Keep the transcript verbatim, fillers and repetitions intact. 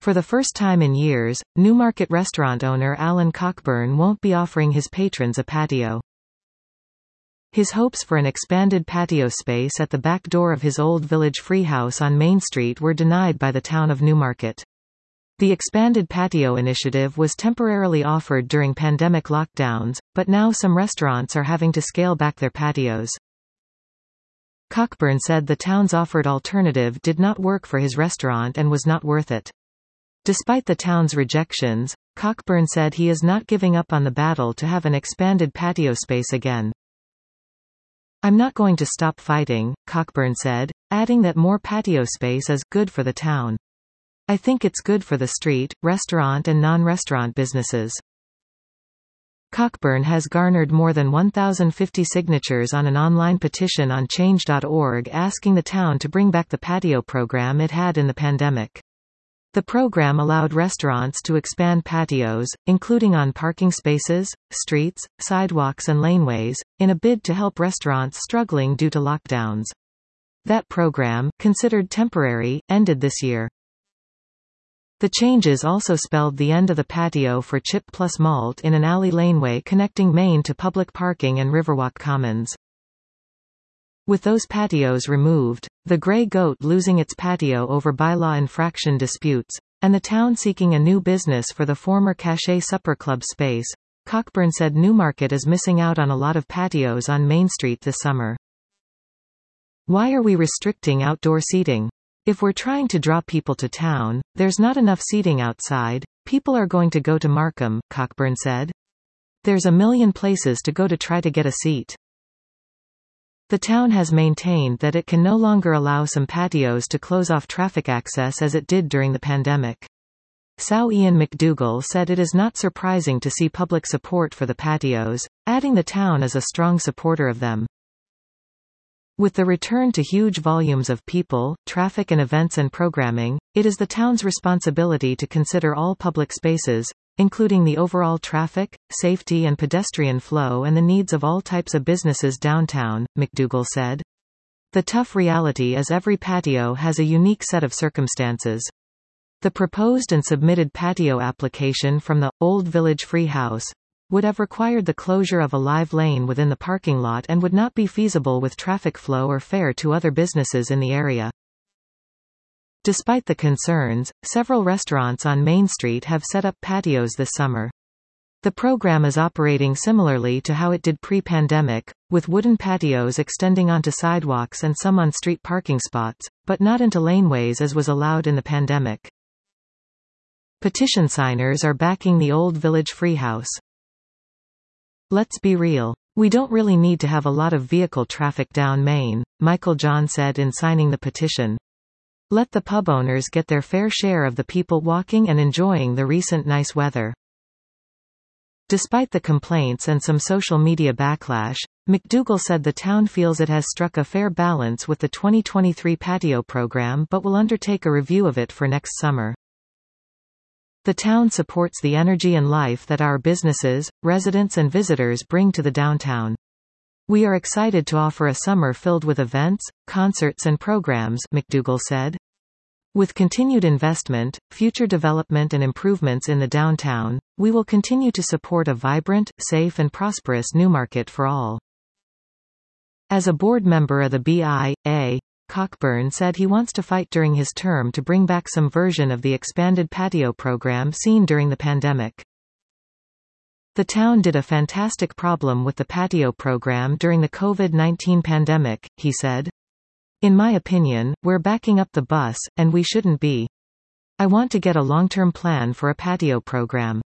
For the first time in years, Newmarket restaurant owner Alan Cockburn won't be offering his patrons a patio. His hopes for an expanded patio space at the back door of his Old Village Free House on Main Street were denied by the town of Newmarket. The expanded patio initiative was temporarily offered during pandemic lockdowns, but now some restaurants are having to scale back their patios. Cockburn said the town's offered alternative did not work for his restaurant and was not worth it. Despite the town's rejections, Cockburn said he is not giving up on the battle to have an expanded patio space again. "I'm not going to stop fighting," Cockburn said, adding that more patio space is good for the town. "I think it's good for the street, restaurant and non-restaurant businesses." Cockburn has garnered more than one thousand fifty signatures on an online petition on change dot org asking the town to bring back the patio program it had in the pandemic. The program allowed restaurants to expand patios, including on parking spaces, streets, sidewalks and laneways, in a bid to help restaurants struggling due to lockdowns. That program, considered temporary, ended this year. The changes also spelled the end of the patio for Chip Plus Malt in an alley laneway connecting Main to public parking and Riverwalk Commons. With those patios removed, the Grey Goat losing its patio over bylaw infraction disputes, and the town seeking a new business for the former Cachet Supper Club space, Cockburn said Newmarket is missing out on a lot of patios on Main Street this summer. "Why are we restricting outdoor seating? If we're trying to draw people to town, there's not enough seating outside, people are going to go to Markham," Cockburn said. "There's a million places to go to try to get a seat." The town has maintained that it can no longer allow some patios to close off traffic access as it did during the pandemic. S O W Ian McDougall said it is not surprising to see public support for the patios, adding the town is a strong supporter of them. With the return to huge volumes of people, traffic and events and programming, it is the town's responsibility to consider all public spaces, including the overall traffic, safety and pedestrian flow and the needs of all types of businesses downtown, McDougall said. "The tough reality is every patio has a unique set of circumstances. The proposed and submitted patio application from the Old Village Free House would have required the closure of a live lane within the parking lot and would not be feasible with traffic flow or fair to other businesses in the area." Despite the concerns, several restaurants on Main Street have set up patios this summer. The program is operating similarly to how it did pre-pandemic, with wooden patios extending onto sidewalks and some on street parking spots, but not into laneways as was allowed in the pandemic. Petition signers are backing the Old Village Free House. "Let's be real. We don't really need to have a lot of vehicle traffic down Main," Michael John said in signing the petition. "Let the pub owners get their fair share of the people walking and enjoying the recent nice weather." Despite the complaints and some social media backlash, McDougall said the town feels it has struck a fair balance with the twenty twenty-three patio program but will undertake a review of it for next summer. "The town supports the energy and life that our businesses, residents and visitors bring to the downtown. We are excited to offer a summer filled with events, concerts and programs," McDougall said. "With continued investment, future development and improvements in the downtown, we will continue to support a vibrant, safe and prosperous Newmarket for all." As a board member of the B I A, Cockburn said he wants to fight during his term to bring back some version of the expanded patio program seen during the pandemic. "The town did a fantastic problem with the patio program during the COVID nineteen pandemic," he said. "In my opinion, we're backing up the bus, and we shouldn't be. I want to get a long-term plan for a patio program."